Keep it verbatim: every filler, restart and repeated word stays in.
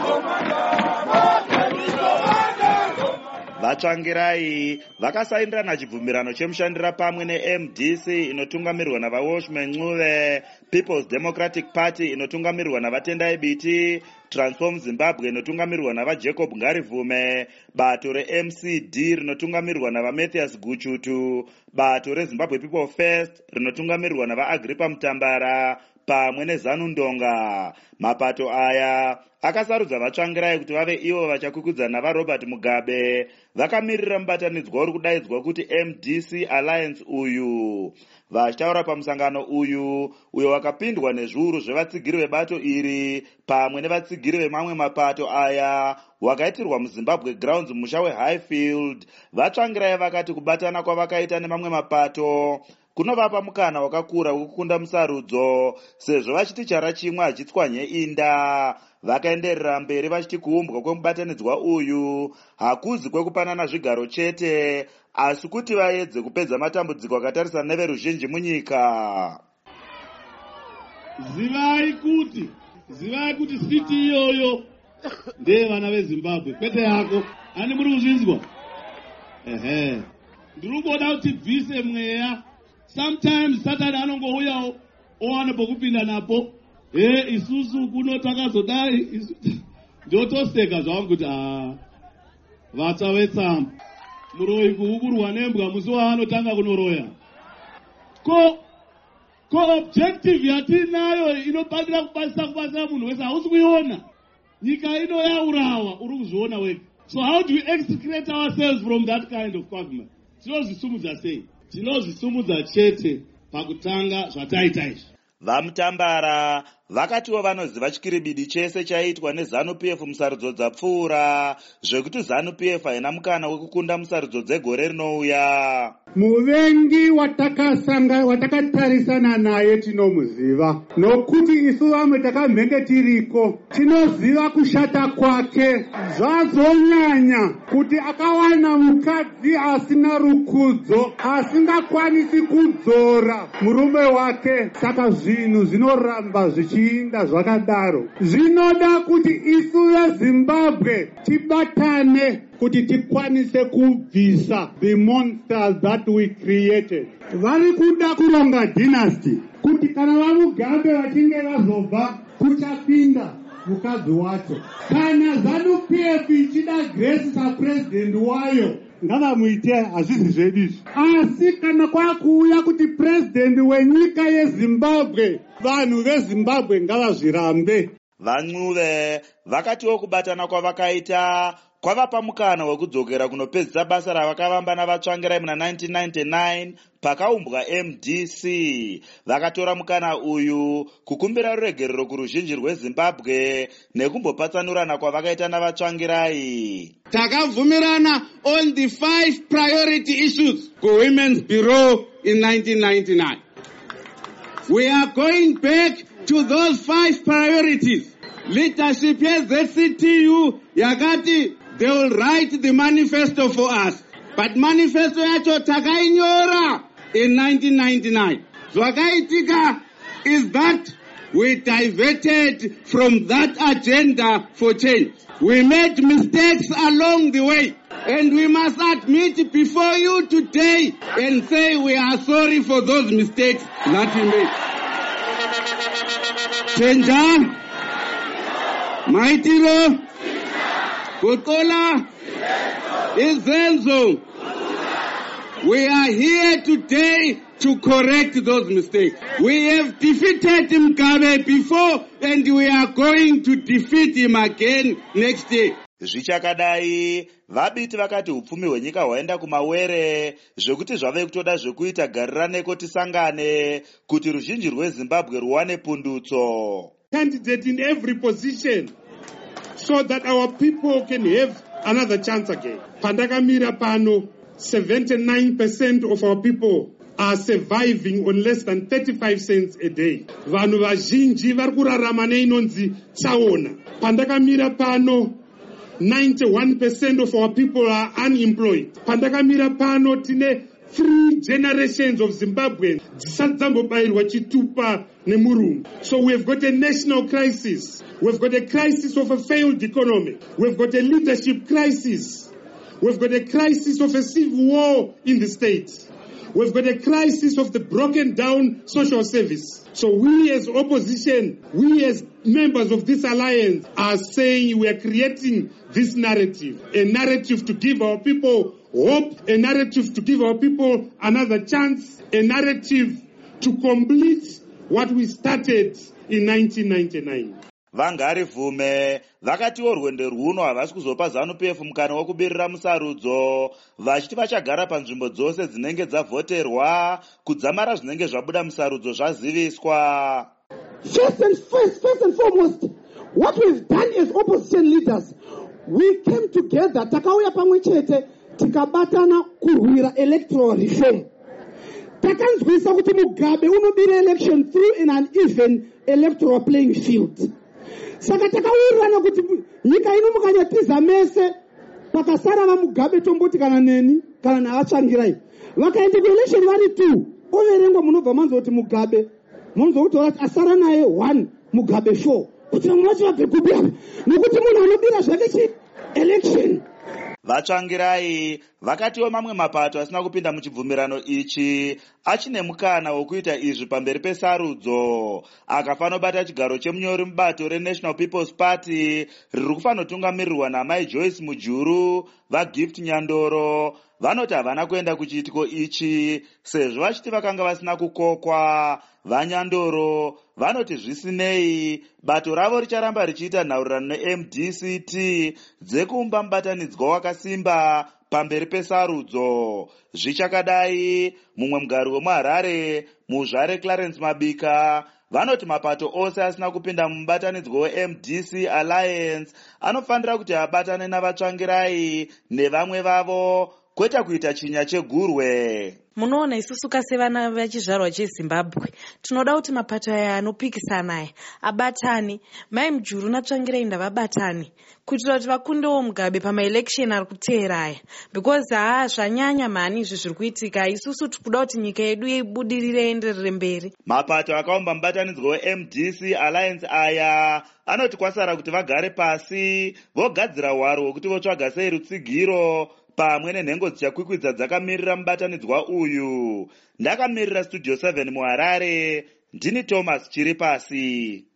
Vatsvangirai vakasaindirana chibvumirano chemushandira pamwe ne-M D C inotungamirwa navaWashman Ncube, People's Democratic Party inotungamirwa navatendai Biti, Transform Zimbabwe inotungamirwa navaJacob Ngarivume, bato re-M C D rinotungamirwa navaMatthias Guchutu, bato reZimbabwe People First rinotungamirwa navaAgrippa Mutambara pamwe neZanu Ndonga. Mapato aya akasarudza vatsvangirai kuti vave ivo vachakukudza navaRobert Mugabe vakamirira mubatanidzwa uri kudaidzwa kuti M D C Alliance uyu. Vachitaura pamusangano uyu uyo wakapindwa nezviuru zvevatsigiri vebato iri pamwe nevatsigiri vemamwe mapato aya wakaitirwa muZimbabwe Grounds musha weHighfield, vatsvangirai vakati kubatana kwavakaita nemamwe mapato kunovapa mukana wakakura wekukunda musarudzo sezvo vachiti chara chimwe hachitswanye inda. Vakaenderera mberi vachiti kuumbwa kwemubatanidzwa uyu hakuzi kwekupanana zvigaro chete asi kuti vaedze kupedza matambudziko akatarisana neveruzhinji munyika. Zivai kuti zivai kuti siti iyoyo ndeye vana veZimbabwe kwete yako. Ani muri kuzvinzwa? Ehe, ndiri kuda kuti bvise mweya. Sometimes Satani anongouya owana pokupinda napo. Eh, isusu kuno takazodai ndotoseka zvangu kuti ah vatavetsamba muroyi kuuburwa nembwa musi waanotanga kunoroya. Ko ko objective yatinayo inofanira kubatsira kubatsira munhu wese hausi kuiona. Nyika ino yaurawa uri kuzviona wega. So how do we extricate ourselves from that kind of quagmire? Tinozvisumudza sei? Tinozvisumudza chete pakutanga zvataita izvi. Vamutambara vakatiwo vanoziva chikiribidi chese chaitwa neZanu P F musarudzo dzapfuura zvekuti Zanu P F haina mukana wekukunda musarudzo dzegore rinouya. Muvengi watakasanga watakatarisana naye tinomuziva nokuti isu vamwe takamhenge tiriko tinoziva kushata kwake. Zvazonyanya kuti akawana mukadzi asina rukudzo asingakwanisi kudzora murume wake, saka zvinhu zvinoramba zvichiinda zvakadaro. Zvinoda kuti isu veZimbabwe tibatane kuti tikwanise kubvisa the monsters that we created. Vari kuda kuronga dynasty kuti kana vaMugabe vachinge vazobva kuchapinda mukadzi wacho. Kana Zanu P F ichida Grace sapresident wayo ngavamuite hazvisi zvedu izvi. Asi kana kwakuuya kuti president wenyika yeZimbabwe, vanhu veZimbabwe ngavazvirambe. VaNcube vakatiwo kubatana kwavakaita kwavapa mukana wekudzokera kunopedzisa basa ravakavamba navatsvangirai muna nineteen ninety-nine pakaumbwa M D C. Vakatora mukana uyu kukumbira ruregerero kuruzhinji rweZimbabwe nekumbopatsanurana kwavakaita navatsvangirai. Takabvumirana on the five priority issues for Women's Bureau in nineteen ninety-nine. We are going back to those five priorities. Leadership yes, Z C T U yakati they will write the manifesto for us. But manifesto yacho takainyora in nineteen ninety-nine. Zwakaitika is that we diverted from that agenda for change. We made mistakes along the way. And we must admit before you today and say we are sorry for those mistakes that we made. Chenja, Maitiro, Kutola, Izenzo. We are here today to correct those mistakes. We have defeated Mugabe before and we are going to defeat him again next day. Zvichakadai vabiti vakati upfumi hwenyika hwaenda kumawere zvekuti zvave kutoda zvekuita gariraneko tisangane kuti ruzhinji rweZimbabwe ruwane pundutso. Candidate in every position so that our people can have another chance again. Pandakamira pano, seventy-nine percent of our people are surviving on less than thirty-five cents a day. Vanhu vazhinji vari kurarama neinonzi tsaona. Pandakamira pano, ninety-one percent of our people are unemployed. Pandakamira pano tine three generations of Zimbabweans dzisadzambobayirwa chitupa nemurungu. So we have got a national crisis. We've got a crisis of a failed economy. We've got a leadership crisis. We've got a crisis of a civil war in the state. We've got a crisis of the broken down social service. So we as opposition, we as members of this alliance are saying we are creating this narrative, a narrative to give our people hope, a narrative to give our people another chance, a narrative to complete what we started in nineteen ninety-nine. Vangari Vume vakatiwo rwendo rwuno havasi kuzopa ZANU-P F mukana wokubirira musarudzo, vachiti vachagara panzvimbo dzose dzinenge dzavhoterwa kudzamara zvinenge zvabuda musarudzo zvaziviswa. First and first, first and foremost, what we've done as opposition leaders, we came together, takauya pamwe chete, tikabatana kurwira electoral reform. Takanzwisa kuti Mugabe unobira election through in an even electoral playing field. Saka takawirana kuti nyika ino mukanyatiza mese pakasara va Mugabe tomboti kana neni kana navatsvangirai vakaenda kuelection vari two overengwa munobva manzo kuti Mugabe munzo kutora asara naye one Mugabe four kuti vamwe vacho vabve kubira nokuti munhu anobira zvake chi election. Vatsvangirai vakatiwo mamwe mapato asina kupinda muchibvumirano ichi achine mukana wokuita izvi pamberi pesarudzo, akafanobata chigaro chemunyori mubato reNational People's Party riri kufanotungamirirwa naMai Joyce Mujuru. VaGift Nyandoro vanoti havana kuenda kuchiitiko ichi sezvo vachiti vakanga vasina kukokwa. VaNyandoro vanoti zvisinei, bato ravo richaramba richiita nhaurirano neM D C T dzekuumba mubatanidzwa wakasimba pamberi pesarudzo. Zvichakadai, mumwe mugari wemuHarare, Muzvare Clarence Mabika, vanoti mapato ose asina kupinda mubatanidzwa weM D C Alliance anofanira kuti abatane navatsvangirai nevamwe vavo kwete kuita chinya chegurwe. Munoona isusu kasevana vechizvarwa cheZimbabwe tinoda kuti mapato aya anopikisana aya abatani, Mai Mujuru naTsvangirai ndavabatani kuitira kuti vakundewo Mugabe pamaelection ari kuteera aya, because haa zvanyanya mhani izvi zviri kuitika. Isusu tikuda kuti nyika yedu ibudirire enderere mberi. Mapato akaumba mubatanidzwa weM D C Alliance aya anoti kwasara kuti vagare pasi vogadzira hwaro hwekuti votsvaga sei rutsigiro pamwe nenhengo dzichakwikwidza dzakamirira mubatanidzwa uyu. Ndakamirira Studio seven muHarare, ndini Thomas Chiripasi.